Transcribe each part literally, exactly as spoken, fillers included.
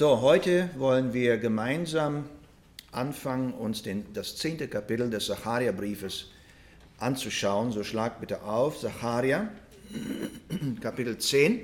So, heute wollen wir gemeinsam anfangen, uns den, das zehnte Kapitel des Sacharja-Briefes anzuschauen. So schlag bitte auf, Sacharja, Kapitel zehn.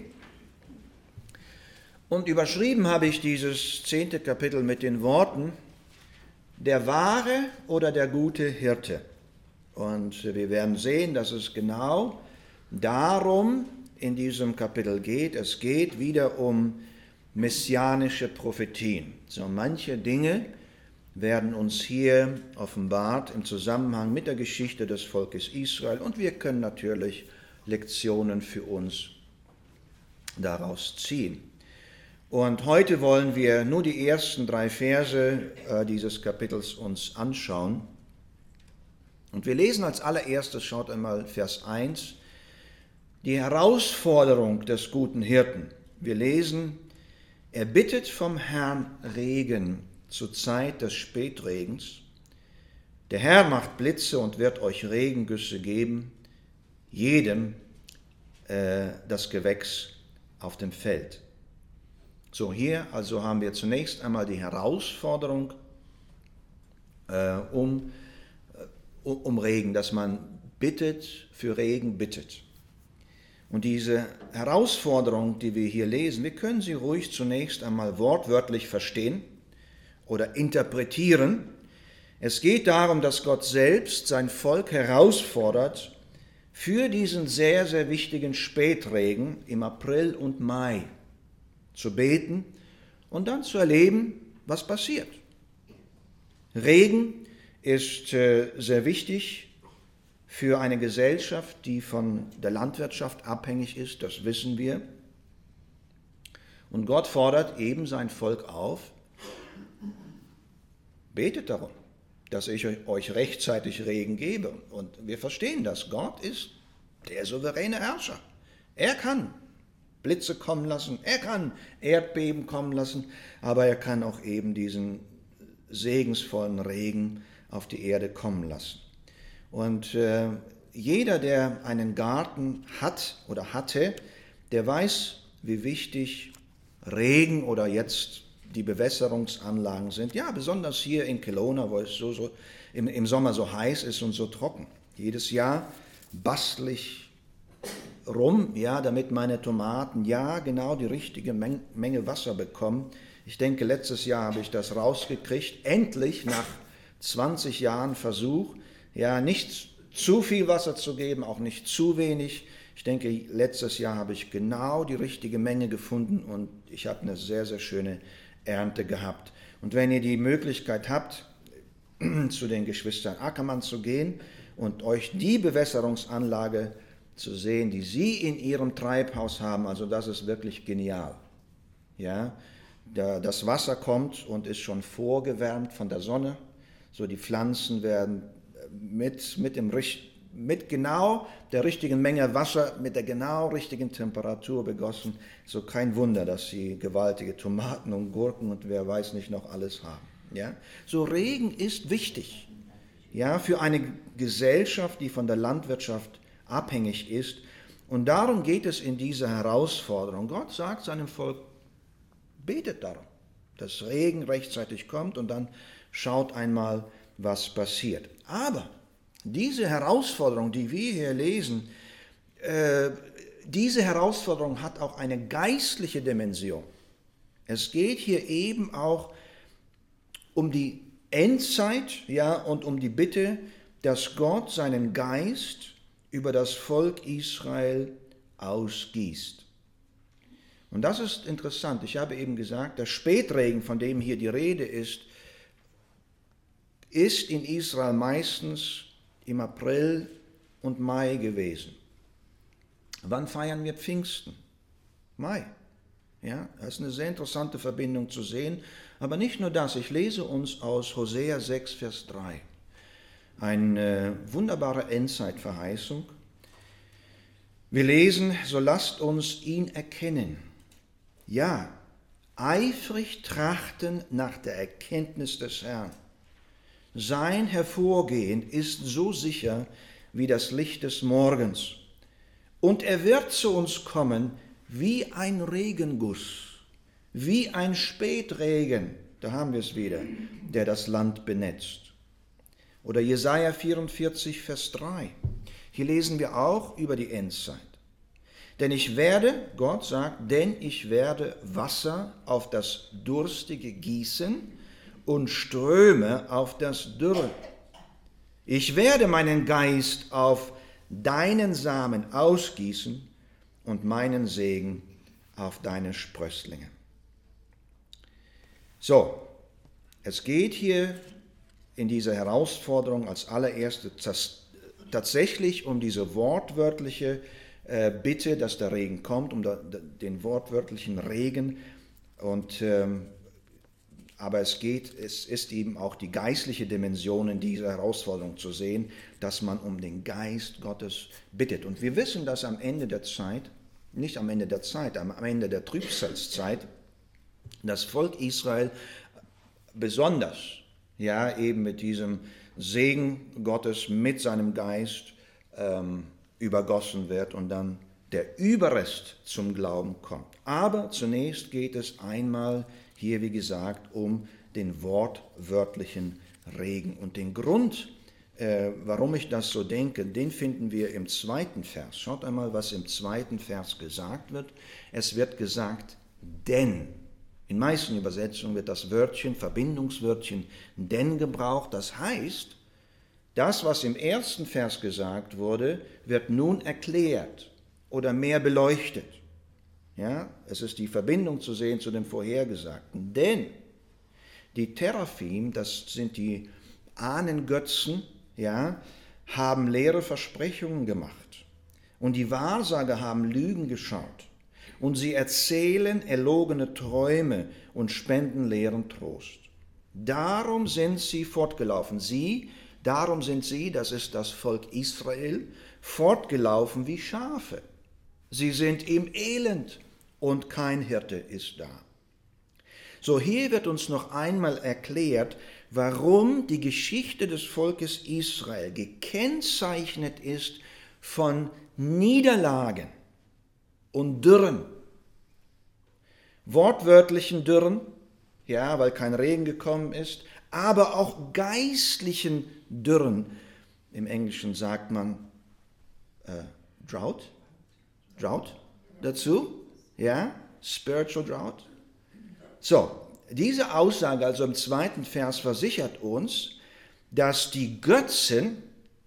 Und überschrieben habe ich dieses zehnte Kapitel mit den Worten, der wahre oder der gute Hirte. Und wir werden sehen, dass es genau darum in diesem Kapitel geht. Es geht wieder um messianische Prophetien. So manche Dinge werden uns hier offenbart im Zusammenhang mit der Geschichte des Volkes Israel und wir können natürlich Lektionen für uns daraus ziehen. Und heute wollen wir nur die ersten drei Verse äh, dieses Kapitels uns anschauen. Und wir lesen als allererstes, schaut einmal Vers eins, die Herausforderung des guten Hirten. Wir lesen, er bittet vom Herrn Regen zur Zeit des Spätregens. Der Herr macht Blitze und wird euch Regengüsse geben, jedem äh, das Gewächs auf dem Feld. So, hier also haben wir zunächst einmal die Herausforderung äh, um, äh, um Regen, dass man bittet, für Regen bittet. Und diese Herausforderung, die wir hier lesen, wir können sie ruhig zunächst einmal wortwörtlich verstehen oder interpretieren. Es geht darum, dass Gott selbst sein Volk herausfordert, für diesen sehr, sehr wichtigen Spätregen im April und Mai zu beten und dann zu erleben, was passiert. Regen ist äh, sehr wichtig für eine Gesellschaft, die von der Landwirtschaft abhängig ist, das wissen wir. Und Gott fordert eben sein Volk auf, betet darum, dass ich euch rechtzeitig Regen gebe. Und wir verstehen das, Gott ist der souveräne Herrscher. Er kann Blitze kommen lassen, er kann Erdbeben kommen lassen, aber er kann auch eben diesen segensvollen Regen auf die Erde kommen lassen. Und äh, jeder, der einen Garten hat oder hatte, der weiß, wie wichtig Regen oder jetzt die Bewässerungsanlagen sind. Ja, besonders hier in Kelowna, wo es so, so im, im Sommer so heiß ist und so trocken. Jedes Jahr bastel ich rum, ja, damit meine Tomaten ja genau die richtige Menge, Menge Wasser bekommen. Ich denke, letztes Jahr habe ich das rausgekriegt, endlich nach zwanzig Jahren Versuch, ja, nicht zu viel Wasser zu geben, auch nicht zu wenig. Ich denke, letztes Jahr habe ich genau die richtige Menge gefunden und ich habe eine sehr, sehr schöne Ernte gehabt. Und wenn ihr die Möglichkeit habt, zu den Geschwistern Ackermann zu gehen und euch die Bewässerungsanlage zu sehen, die sie in ihrem Treibhaus haben, also das ist wirklich genial. Ja, das Wasser kommt und ist schon vorgewärmt von der Sonne, so die Pflanzen werden mit, mit, dem, mit genau der richtigen Menge Wasser, mit der genau richtigen Temperatur begossen. So kein Wunder, dass sie gewaltige Tomaten und Gurken und wer weiß nicht noch alles haben. Ja? So Regen ist wichtig, ja, für eine Gesellschaft, die von der Landwirtschaft abhängig ist. Und darum geht es in dieser Herausforderung. Gott sagt seinem Volk, betet darum, dass Regen rechtzeitig kommt und dann schaut einmal, was passiert. Aber diese Herausforderung, die wir hier lesen, äh, diese Herausforderung hat auch eine geistliche Dimension. Es geht hier eben auch um die Endzeit, ja, und um die Bitte, dass Gott seinen Geist über das Volk Israel ausgießt. Und das ist interessant. Ich habe eben gesagt, der Spätregen, von dem hier die Rede ist, ist in Israel meistens im April und Mai gewesen. Wann feiern wir Pfingsten? Mai. Ja, das ist eine sehr interessante Verbindung zu sehen. Aber nicht nur das, ich lese uns aus Hosea sechs, Vers drei. Eine wunderbare Endzeitverheißung. Wir lesen, so lasst uns ihn erkennen. Ja, eifrig trachten nach der Erkenntnis des Herrn. Sein Hervorgehen ist so sicher wie das Licht des Morgens. Und er wird zu uns kommen wie ein Regenguss, wie ein Spätregen, da haben wir es wieder, der das Land benetzt. Oder Jesaja vierundvierzig, Vers drei. Hier lesen wir auch über die Endzeit. Denn ich werde, Gott sagt, denn ich werde Wasser auf das Durstige gießen und Ströme auf das Dürre. Ich werde meinen Geist auf deinen Samen ausgießen und meinen Segen auf deine Sprösslinge. So, es geht hier in dieser Herausforderung als allererste tatsächlich um diese wortwörtliche äh, Bitte, dass der Regen kommt, um da, den wortwörtlichen Regen. Und, ähm, aber es geht, es ist eben auch die geistliche Dimension in dieser Herausforderung zu sehen, dass man um den Geist Gottes bittet. Und wir wissen, dass am Ende der Zeit, nicht am Ende der Zeit, am Ende der Trübsalzeit, das Volk Israel besonders, ja, eben mit diesem Segen Gottes, mit seinem Geist ähm, übergossen wird und dann der Überrest zum Glauben kommt. Aber zunächst geht es einmal hier, wie gesagt, um den wortwörtlichen Regen. Und den Grund, äh, warum ich das so denke, den finden wir im zweiten Vers. Schaut einmal, was im zweiten Vers gesagt wird. Es wird gesagt, denn. In meisten Übersetzungen wird das Wörtchen, Verbindungswörtchen, denn gebraucht. Das heißt, das, was im ersten Vers gesagt wurde, wird nun erklärt oder mehr beleuchtet. Ja, es ist die Verbindung zu sehen zu dem Vorhergesagten. Denn die Teraphim, das sind die Ahnengötzen, ja, haben leere Versprechungen gemacht. Und die Wahrsager haben Lügen geschaut. Und sie erzählen erlogene Träume und spenden leeren Trost. Darum sind sie fortgelaufen. Sie, darum sind sie, das ist das Volk Israel, fortgelaufen wie Schafe. Sie sind im Elend und kein Hirte ist da. So, hier wird uns noch einmal erklärt, warum die Geschichte des Volkes Israel gekennzeichnet ist von Niederlagen und Dürren, wortwörtlichen Dürren, ja, weil kein Regen gekommen ist, aber auch geistlichen Dürren. Im Englischen sagt man äh, Drought, Drought dazu, ja, Spiritual Drought. So, diese Aussage also im zweiten Vers versichert uns, dass die Götzen,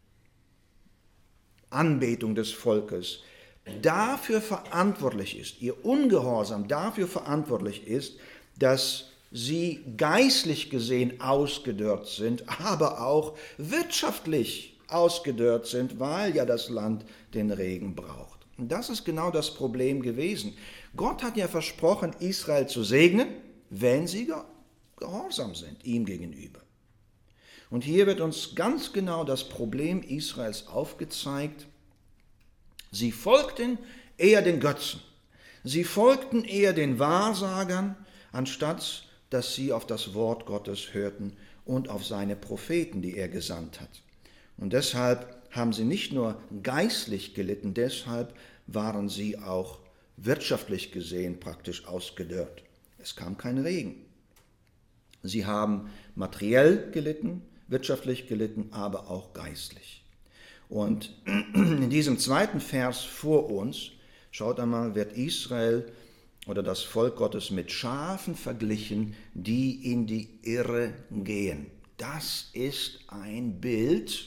Anbetung des Volkes, dafür verantwortlich ist, ihr Ungehorsam dafür verantwortlich ist, dass sie geistlich gesehen ausgedörrt sind, aber auch wirtschaftlich ausgedörrt sind, weil ja das Land den Regen braucht. Und das ist genau das Problem gewesen. Gott hat ja versprochen, Israel zu segnen, wenn sie gehorsam sind, ihm gegenüber. Und hier wird uns ganz genau das Problem Israels aufgezeigt. Sie folgten eher den Götzen. Sie folgten eher den Wahrsagern, anstatt dass sie auf das Wort Gottes hörten und auf seine Propheten, die er gesandt hat. Und deshalb haben sie nicht nur geistlich gelitten, deshalb waren sie auch wirtschaftlich gesehen praktisch ausgedörrt. Es kam kein Regen. Sie haben materiell gelitten, wirtschaftlich gelitten, aber auch geistlich. Und in diesem zweiten Vers vor uns, schaut einmal, wird Israel oder das Volk Gottes mit Schafen verglichen, die in die Irre gehen. Das ist ein Bild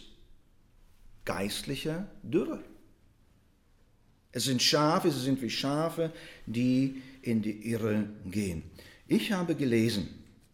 geistlicher Dürre. Es sind Schafe, sie sind wie Schafe, die in die Irre gehen. Ich habe gelesen,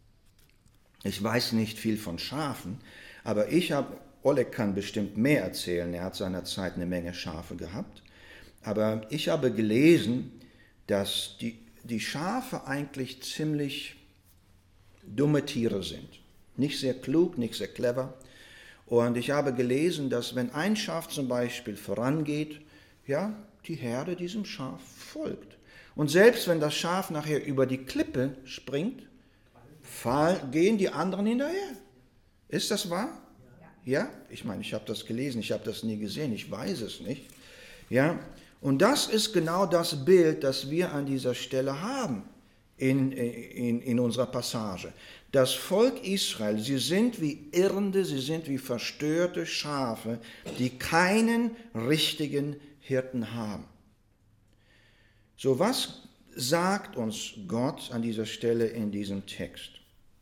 ich weiß nicht viel von Schafen, aber ich habe, Oleg kann bestimmt mehr erzählen, er hat seinerzeit eine Menge Schafe gehabt, aber ich habe gelesen, dass die, die Schafe eigentlich ziemlich dumme Tiere sind. Nicht sehr klug, nicht sehr clever. Und ich habe gelesen, dass wenn ein Schaf zum Beispiel vorangeht, ja, die Herde diesem Schaf folgt. Und selbst wenn das Schaf nachher über die Klippe springt, fallen, gehen die anderen hinterher. Ist das wahr? Ja? Ich meine, ich habe das gelesen, ich habe das nie gesehen, ich weiß es nicht. Ja? Und das ist genau das Bild, das wir an dieser Stelle haben. in, in, in unserer Passage. Das Volk Israel, sie sind wie Irrende, sie sind wie verstörte Schafe, die keinen richtigen Hirten haben. So, was sagt uns Gott an dieser Stelle in diesem Text?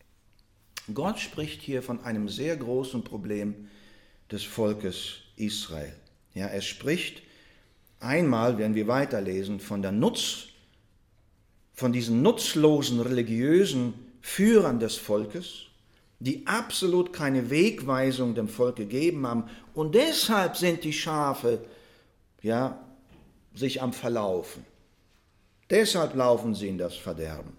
Gott spricht hier von einem sehr großen Problem des Volkes Israel. Ja, er spricht einmal, wenn wir weiterlesen, von der Nutz, von diesen nutzlosen religiösen Führern des Volkes, die absolut keine Wegweisung dem Volk gegeben haben, und deshalb sind die Schafe ja, sich am Verlaufen. Deshalb laufen sie in das Verderben.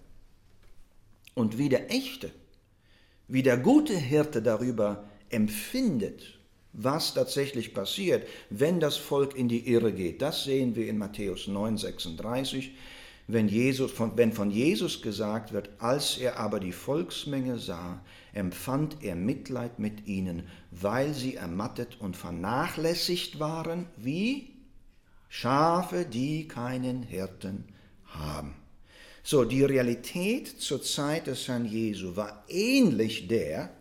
Und wie der echte, wie der gute Hirte darüber empfindet, was tatsächlich passiert, wenn das Volk in die Irre geht, das sehen wir in Matthäus neun, sechsunddreißig, wenn, Jesus, von, wenn von Jesus gesagt wird, als er aber die Volksmenge sah, empfand er Mitleid mit ihnen, weil sie ermattet und vernachlässigt waren, wie Schafe, die keinen Hirten haben. So, die Realität zur Zeit des Herrn Jesu war ähnlich der,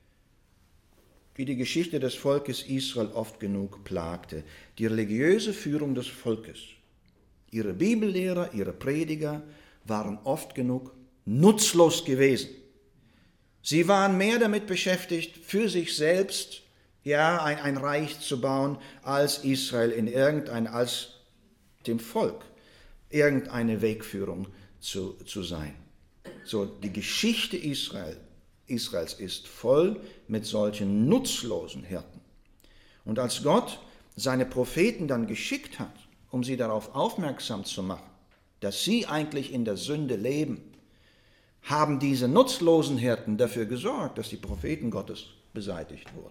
wie die Geschichte des Volkes Israel oft genug plagte. Die religiöse Führung des Volkes, ihre Bibellehrer, ihre Prediger waren oft genug nutzlos gewesen. Sie waren mehr damit beschäftigt, für sich selbst ja, ein, ein Reich zu bauen, als Israel in irgendein, als dem Volk irgendeine Wegführung zu, zu sein. So, die Geschichte Israel, Israels ist voll mit solchen nutzlosen Hirten. Und als Gott seine Propheten dann geschickt hat, um sie darauf aufmerksam zu machen, dass sie eigentlich in der Sünde leben, haben diese nutzlosen Hirten dafür gesorgt, dass die Propheten Gottes beseitigt wurden.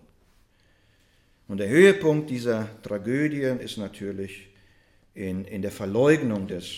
Und der Höhepunkt dieser Tragödie ist natürlich in, in der Verleugnung des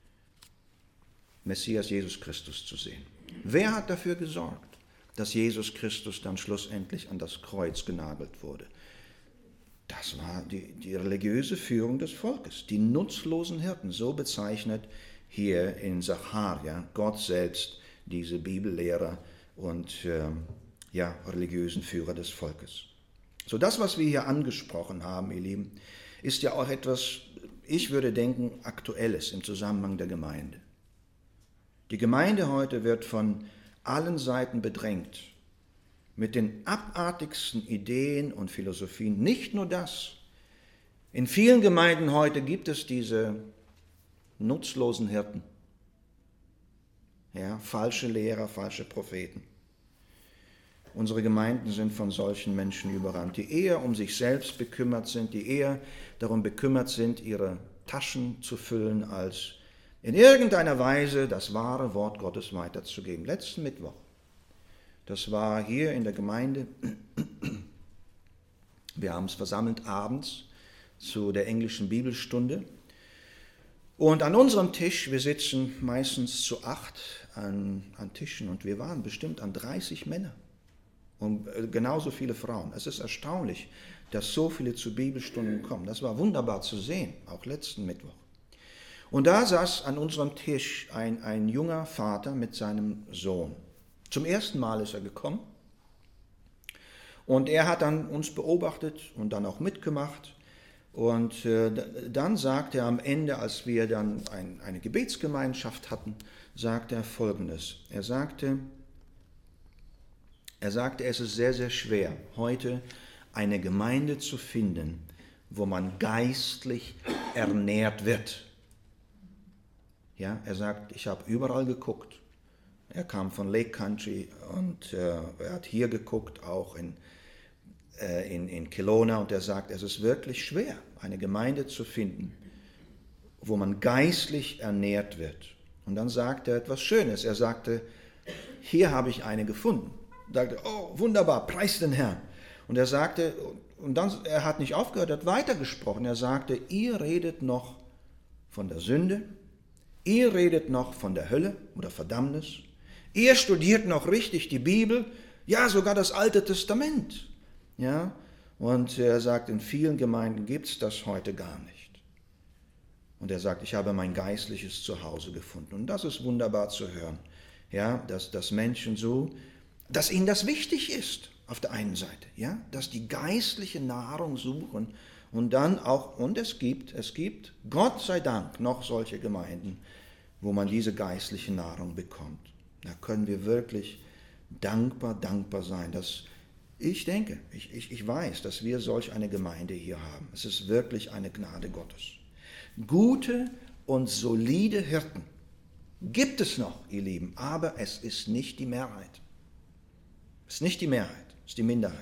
Messias Jesus Christus zu sehen. Wer hat dafür gesorgt, dass Jesus Christus dann schlussendlich an das Kreuz genagelt wurde? Das war die, die religiöse Führung des Volkes, die nutzlosen Hirten, so bezeichnet hier in Sacharja Gott selbst diese Bibellehrer und äh, ja, religiösen Führer des Volkes. So, das, was wir hier angesprochen haben, ihr Lieben, ist ja auch etwas, ich würde denken, Aktuelles im Zusammenhang der Gemeinde. Die Gemeinde heute wird von allen Seiten bedrängt, mit den abartigsten Ideen und Philosophien. Nicht nur das. In vielen Gemeinden heute gibt es diese nutzlosen Hirten. Ja, falsche Lehrer, falsche Propheten. Unsere Gemeinden sind von solchen Menschen überrannt, die eher um sich selbst bekümmert sind, die eher darum bekümmert sind, ihre Taschen zu füllen, als in irgendeiner Weise das wahre Wort Gottes weiterzugeben. Letzten Mittwoch, das war hier in der Gemeinde, wir haben es versammelt abends zu der englischen Bibelstunde. Und an unserem Tisch, wir sitzen meistens zu acht an, an Tischen und wir waren bestimmt an dreißig Männer und genauso viele Frauen. Es ist erstaunlich, dass so viele zu Bibelstunden kommen. Das war wunderbar zu sehen, auch letzten Mittwoch. Und da saß an unserem Tisch ein, ein junger Vater mit seinem Sohn. Zum ersten Mal ist er gekommen und er hat dann uns beobachtet und dann auch mitgemacht. Und äh, dann sagte er am Ende, als wir dann ein, eine Gebetsgemeinschaft hatten, sagte er Folgendes. Er sagte, er sagte, es ist sehr, sehr schwer, heute eine Gemeinde zu finden, wo man geistlich ernährt wird. Ja, er sagt, ich habe überall geguckt. Er kam von Lake Country und äh, er hat hier geguckt, auch in, äh, in, in Kelowna, und er sagt, es ist wirklich schwer, eine Gemeinde zu finden, wo man geistlich ernährt wird. Und dann sagte er etwas Schönes. Er sagte, hier habe ich eine gefunden. Er sagte, oh, wunderbar, preis den Herrn. Und er sagte, und dann, er hat nicht aufgehört, er hat weitergesprochen. Er sagte, ihr redet noch von der Sünde, ihr redet noch von der Hölle oder Verdammnis, ihr studiert noch richtig die Bibel, ja, sogar das Alte Testament. Ja? Und er sagt, in vielen Gemeinden gibt es das heute gar nicht. Und er sagt, ich habe mein geistliches Zuhause gefunden. Und das ist wunderbar zu hören, ja, dass, dass Menschen so, dass ihnen das wichtig ist auf der einen Seite, ja, dass die geistliche Nahrung suchen und dann auch, und es gibt, es gibt, Gott sei Dank, noch solche Gemeinden, wo man diese geistliche Nahrung bekommt. Da können wir wirklich dankbar, dankbar sein, dass ich denke, ich, ich, ich weiß, dass wir solch eine Gemeinde hier haben. Es ist wirklich eine Gnade Gottes. Gute und solide Hirten gibt es noch, ihr Lieben, aber es ist nicht die Mehrheit. Es ist nicht die Mehrheit, es ist die Minderheit.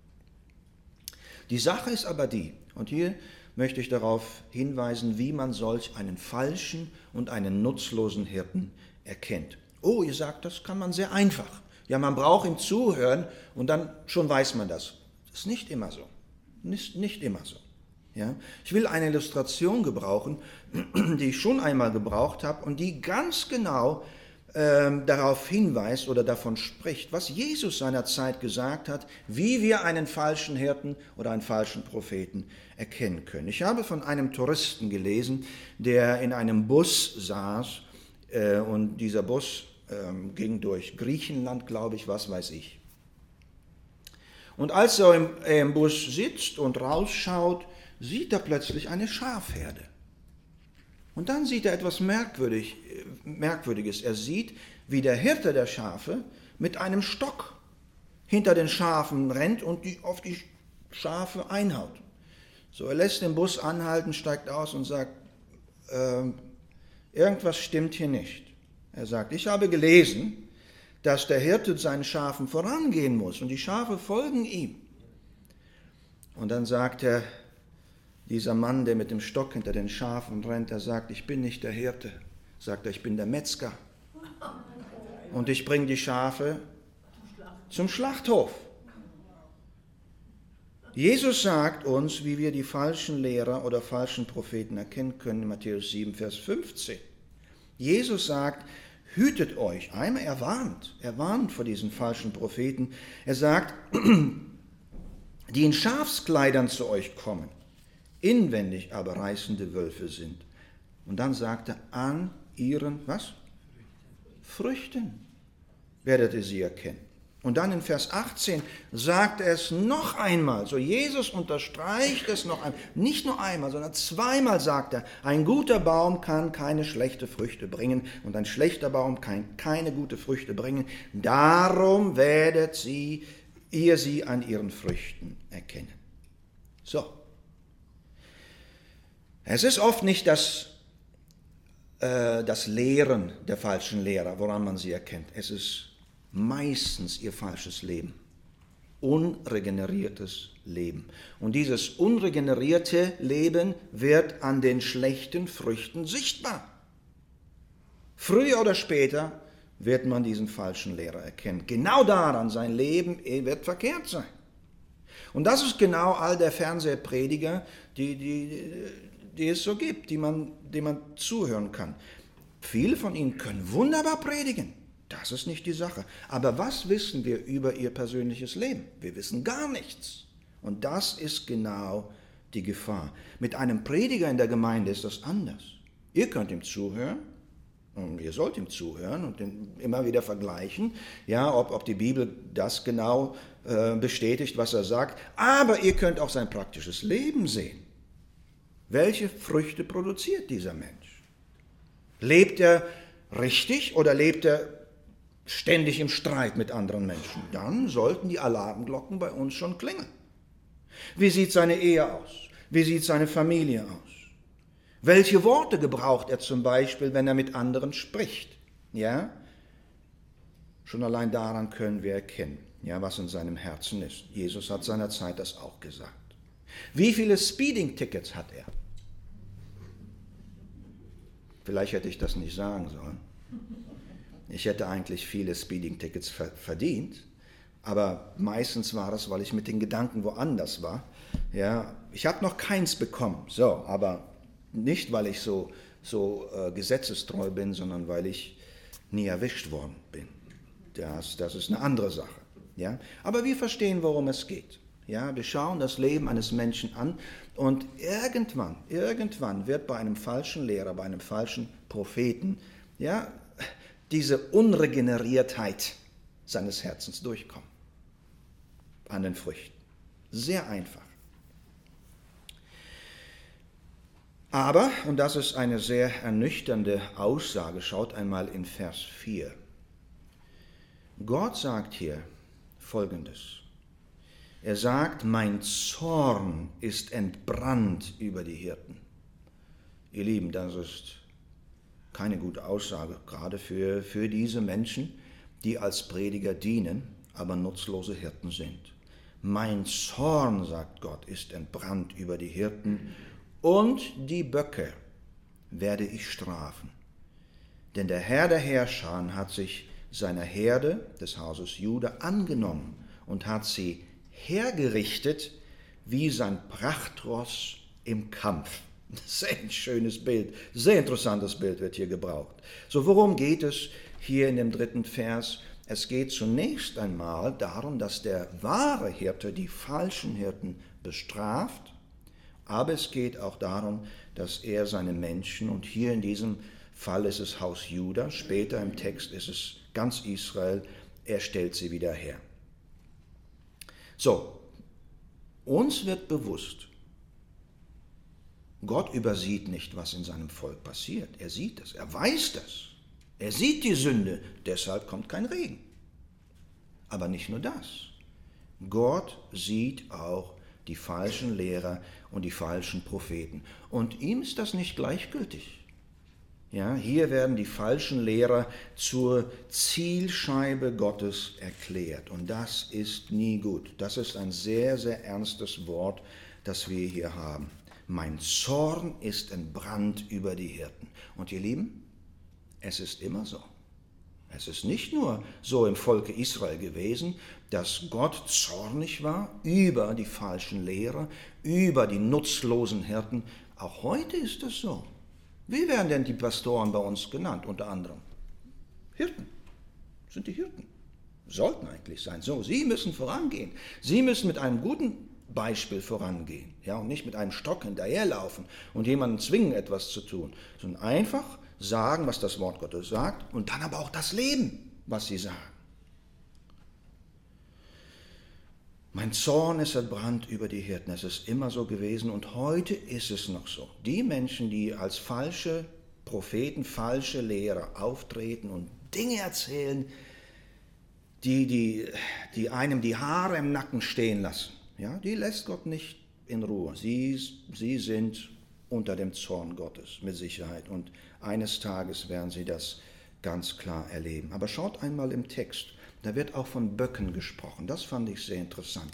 Die Sache ist aber die, und hier möchte ich darauf hinweisen, wie man solch einen falschen und einen nutzlosen Hirten erkennt. Oh, ihr sagt, das kann man sehr einfach. Ja, man braucht ihm zuhören und dann schon weiß man das. Das ist nicht immer so. Nicht, nicht immer so. Ja? Ich will eine Illustration gebrauchen, die ich schon einmal gebraucht habe und die ganz genau äh, darauf hinweist oder davon spricht, was Jesus seinerzeit gesagt hat, wie wir einen falschen Hirten oder einen falschen Propheten erkennen können. Ich habe von einem Touristen gelesen, der in einem Bus saß äh, und dieser Bus äh, ging durch Griechenland, glaube ich, was weiß ich. Und als er im, äh, im Bus sitzt und rausschaut, sieht er plötzlich eine Schafherde. Und dann sieht er etwas Merkwürdig, Merkwürdiges. Er sieht, wie der Hirte der Schafe mit einem Stock hinter den Schafen rennt und die auf die Schafe einhaut. So, er lässt den Bus anhalten, steigt aus und sagt, äh, irgendwas stimmt hier nicht. Er sagt, ich habe gelesen, dass der Hirte seinen Schafen vorangehen muss und die Schafe folgen ihm. Und dann sagt er, dieser Mann, der mit dem Stock hinter den Schafen rennt, der sagt, ich bin nicht der Hirte, sagt er, ich bin der Metzger. Und ich bringe die Schafe zum Schlachthof. Jesus sagt uns, wie wir die falschen Lehrer oder falschen Propheten erkennen können, in Matthäus sieben, Vers fünfzehn. Jesus sagt, hütet euch. Einmal er warnt, er warnt vor diesen falschen Propheten. Er sagt, die in Schafskleidern zu euch kommen, inwendig aber reißende Wölfe sind. Und dann sagt er, an ihren, was? Früchten werdet ihr sie erkennen. Und dann in Vers achtzehn sagt er es noch einmal. So, Jesus unterstreicht es noch einmal. Nicht nur einmal, sondern zweimal sagt er, ein guter Baum kann keine schlechte Früchte bringen und ein schlechter Baum kann keine gute Früchte bringen. Darum werdet sie, ihr sie an ihren Früchten erkennen. So. Es ist oft nicht das, äh, das Lehren der falschen Lehrer, woran man sie erkennt. Es ist meistens ihr falsches Leben, unregeneriertes Leben. Und dieses unregenerierte Leben wird an den schlechten Früchten sichtbar. Früher oder später wird man diesen falschen Lehrer erkennen. Genau daran, sein Leben wird verkehrt sein. Und das ist genau all der Fernsehprediger, die, die, die es so gibt, die man, die man zuhören kann. Viele von ihnen können wunderbar predigen. Das ist nicht die Sache. Aber was wissen wir über ihr persönliches Leben? Wir wissen gar nichts. Und das ist genau die Gefahr. Mit einem Prediger in der Gemeinde ist das anders. Ihr könnt ihm zuhören und ihr sollt ihm zuhören und ihn immer wieder vergleichen, ja, ob, ob die Bibel das genau äh, bestätigt, was er sagt. Aber ihr könnt auch sein praktisches Leben sehen. Welche Früchte produziert dieser Mensch? Lebt er richtig oder lebt er ständig im Streit mit anderen Menschen? Dann sollten die Alarmglocken bei uns schon klingeln. Wie sieht seine Ehe aus? Wie sieht seine Familie aus? Welche Worte gebraucht er zum Beispiel, wenn er mit anderen spricht? Ja? Schon allein daran können wir erkennen, ja, was in seinem Herzen ist. Jesus hat seinerzeit das auch gesagt. Wie viele Speeding-Tickets hat er? Vielleicht hätte ich das nicht sagen sollen. Ich hätte eigentlich viele Speeding-Tickets verdient, aber meistens war es, weil ich mit den Gedanken woanders war. Ja, ich habe noch keins bekommen, so, aber nicht, weil ich so, so äh, gesetzestreu bin, sondern weil ich nie erwischt worden bin. Das, das ist eine andere Sache. Ja? Aber wir verstehen, worum es geht. Ja, wir schauen das Leben eines Menschen an und irgendwann, irgendwann wird bei einem falschen Lehrer, bei einem falschen Propheten, ja, diese Unregeneriertheit seines Herzens durchkommen. An den Früchten. Sehr einfach. Aber, und das ist eine sehr ernüchternde Aussage, schaut einmal in Vers vier. Gott sagt hier Folgendes. Er sagt, mein Zorn ist entbrannt über die Hirten. Ihr Lieben, das ist keine gute Aussage, gerade für, für diese Menschen, die als Prediger dienen, aber nutzlose Hirten sind. Mein Zorn, sagt Gott, ist entbrannt über die Hirten und die Böcke werde ich strafen. Denn der Herr der Heerscharen hat sich seiner Herde des Hauses Juda angenommen und hat sie hergerichtet wie sein Prachtross im Kampf. Sehr ein schönes Bild, sehr interessantes Bild wird hier gebraucht. So, worum geht es hier in dem dritten Vers? Es geht zunächst einmal darum, dass der wahre Hirte die falschen Hirten bestraft, aber es geht auch darum, dass er seine Menschen, und hier in diesem Fall ist es Haus Juda, später im Text ist es ganz Israel, er stellt sie wieder her. So, uns wird bewusst, Gott übersieht nicht, was in seinem Volk passiert. Er sieht es, er weiß das. Er sieht die Sünde, deshalb kommt kein Regen. Aber nicht nur das. Gott sieht auch die falschen Lehrer und die falschen Propheten. Und ihm ist das nicht gleichgültig. Ja, hier werden die falschen Lehrer zur Zielscheibe Gottes erklärt. Und das ist nie gut. Das ist ein sehr, sehr ernstes Wort, das wir hier haben. Mein Zorn ist entbrannt über die Hirten. Und ihr Lieben, es ist immer so. Es ist nicht nur so im Volke Israel gewesen, dass Gott zornig war über die falschen Lehrer, über die nutzlosen Hirten. Auch heute ist es so. Wie werden denn die Pastoren bei uns genannt, unter anderem? Hirten. Das sind die Hirten. Sollten eigentlich sein. So, sie müssen vorangehen. Sie müssen mit einem guten Beispiel vorangehen. Ja, und nicht mit einem Stock hinterherlaufen und jemanden zwingen, etwas zu tun, sondern einfach sagen, was das Wort Gottes sagt und dann aber auch das Leben, was sie sagen. Mein Zorn ist entbrannt über die Hirten. Es ist immer so gewesen und heute ist es noch so. Die Menschen, die als falsche Propheten, falsche Lehrer auftreten und Dinge erzählen, die, die, die einem die Haare im Nacken stehen lassen, ja, die lässt Gott nicht in Ruhe. Sie, sie sind unter dem Zorn Gottes, mit Sicherheit. Und eines Tages werden sie das ganz klar erleben. Aber schaut einmal im Text, da wird auch von Böcken gesprochen. Das fand ich sehr interessant.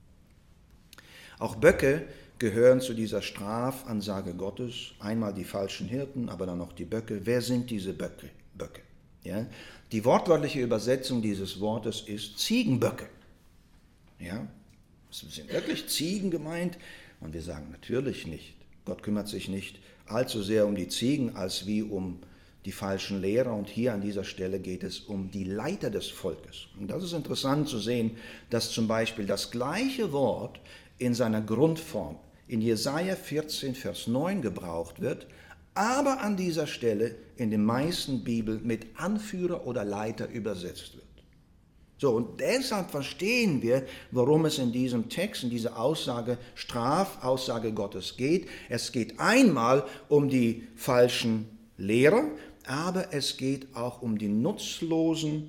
Auch Böcke gehören zu dieser Strafansage Gottes. Einmal die falschen Hirten, aber dann noch die Böcke. Wer sind diese Böcke? Böcke. Ja? Die wortwörtliche Übersetzung dieses Wortes ist Ziegenböcke. Ja? Es sind wirklich Ziegen gemeint. Und wir sagen natürlich nicht. Gott kümmert sich nicht allzu sehr um die Ziegen, als wie um die falschen Lehrer. Und hier an dieser Stelle geht es um die Leiter des Volkes. Und das ist interessant zu sehen, dass zum Beispiel das gleiche Wort in seiner Grundform in Jesaja vierzehn, Vers neun gebraucht wird, aber an dieser Stelle in den meisten Bibeln mit Anführer oder Leiter übersetzt wird. So, und deshalb verstehen wir, worum es in diesem Text, in dieser Aussage, Strafaussage Gottes geht. Es geht einmal um die falschen Lehrer, aber es geht auch um die nutzlosen,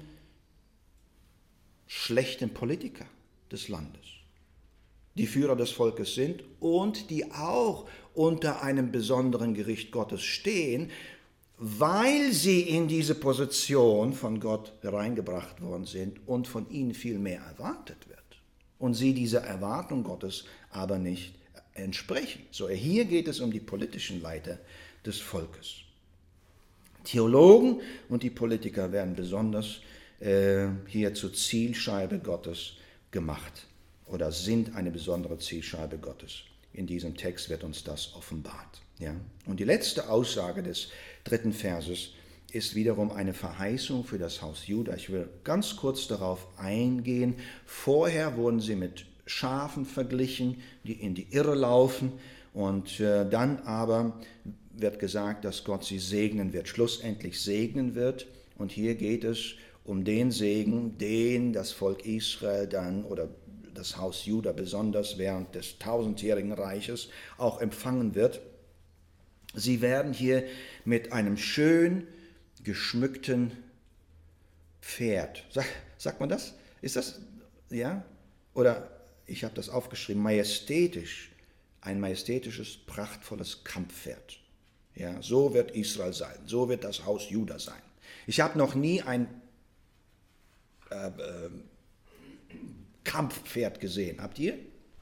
schlechten Politiker des Landes, die Führer des Volkes sind und die auch unter einem besonderen Gericht Gottes stehen, weil sie in diese Position von Gott hereingebracht worden sind und von ihnen viel mehr erwartet wird. Und sie dieser Erwartung Gottes aber nicht entsprechen. So, hier geht es um die politischen Leiter des Volkes. Theologen und die Politiker werden besonders äh, hier zur Zielscheibe Gottes gemacht oder sind eine besondere Zielscheibe Gottes. In diesem Text wird uns das offenbart. Ja? Und die letzte Aussage des dritten Verses ist wiederum eine Verheißung für das Haus Juda. Ich will ganz kurz darauf eingehen. Vorher wurden sie mit Schafen verglichen, die in die Irre laufen. Und äh, dann aber wird gesagt, dass Gott sie segnen wird, schlussendlich segnen wird. Und hier geht es um den Segen, den das Volk Israel dann oder das Haus Juda besonders während des tausendjährigen Reiches auch empfangen wird. Sie werden hier mit einem schön geschmückten Pferd, sag, sagt man das? Ist das, ja? Oder ich habe das aufgeschrieben, majestätisch, ein majestätisches, prachtvolles Kampfpferd. Ja, so wird Israel sein, so wird das Haus Juda sein. Ich habe noch nie ein äh, äh, Kampfpferd gesehen. Habt ihr?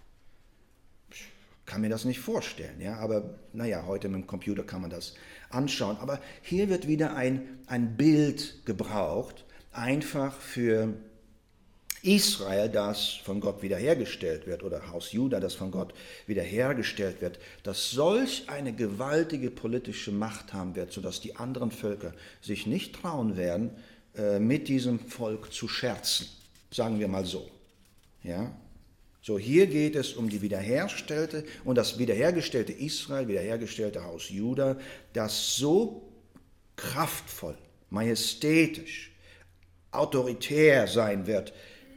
Ich kann mir das nicht vorstellen, ja, aber naja, heute mit dem Computer kann man das anschauen. Aber hier wird wieder ein, ein Bild gebraucht, einfach für Israel, das von Gott wiederhergestellt wird, oder Haus Juda, das von Gott wiederhergestellt wird, das solch eine gewaltige politische Macht haben wird, sodass die anderen Völker sich nicht trauen werden, mit diesem Volk zu scherzen. Sagen wir mal so. Ja? So, hier geht es um die wiederhergestellte und das wiederhergestellte Israel, wiederhergestellte Haus Juda, das so kraftvoll, majestätisch, autoritär sein wird,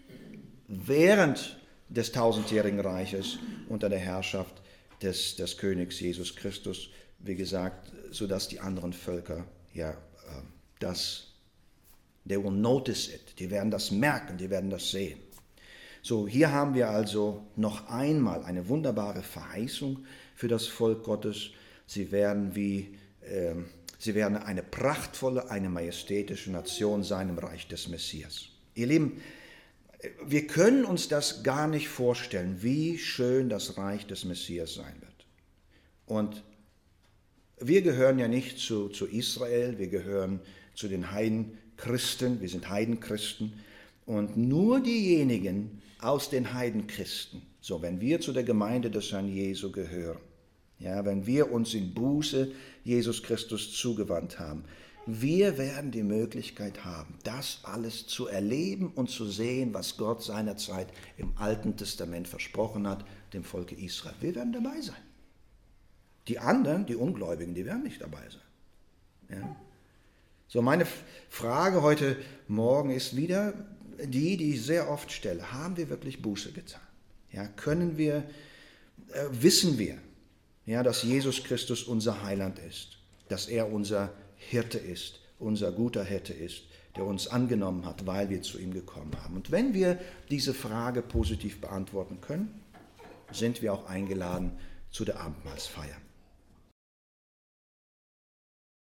während des tausendjährigen Reiches unter der Herrschaft des, des Königs Jesus Christus, wie gesagt, sodass die anderen Völker, ja, das, they will notice it, die werden das merken, die werden das sehen. So, hier haben wir also noch einmal eine wunderbare Verheißung für das Volk Gottes. Sie werden wie, äh, sie werden eine prachtvolle, eine majestätische Nation sein im Reich des Messias. Ihr Lieben, wir können uns das gar nicht vorstellen, wie schön das Reich des Messias sein wird. Und wir gehören ja nicht zu, zu Israel, wir gehören zu den Heidenchristen, wir sind Heidenchristen. Und nur diejenigen aus den Heidenchristen, so wenn wir zu der Gemeinde des Herrn Jesu gehören, ja, wenn wir uns in Buße Jesus Christus zugewandt haben, wir werden die Möglichkeit haben, das alles zu erleben und zu sehen, was Gott seinerzeit im Alten Testament versprochen hat, dem Volke Israel. Wir werden dabei sein. Die anderen, die Ungläubigen, die werden nicht dabei sein. Ja? So, meine Frage heute Morgen ist wieder die, die ich sehr oft stelle. Haben wir wirklich Buße getan? Ja, können wir, äh, wissen wir, ja, dass Jesus Christus unser Heiland ist, dass er unser Hirte ist, unser guter Hirte ist, der uns angenommen hat, weil wir zu ihm gekommen haben. Und wenn wir diese Frage positiv beantworten können, sind wir auch eingeladen zu der Abendmahlsfeier.